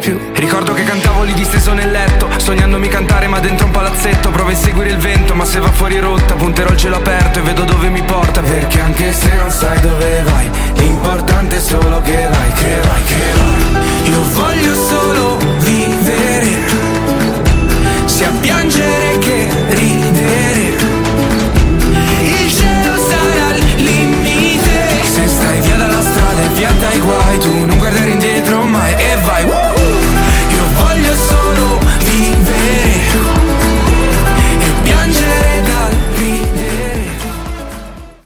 più. Ricordo che cantavo lì disteso nel letto, sognandomi cantare ma dentro un palazzetto. Provo a inseguire il vento ma se va fuori rotta, punterò il cielo aperto e vedo dove mi porta. Perché anche se non sai dove vai,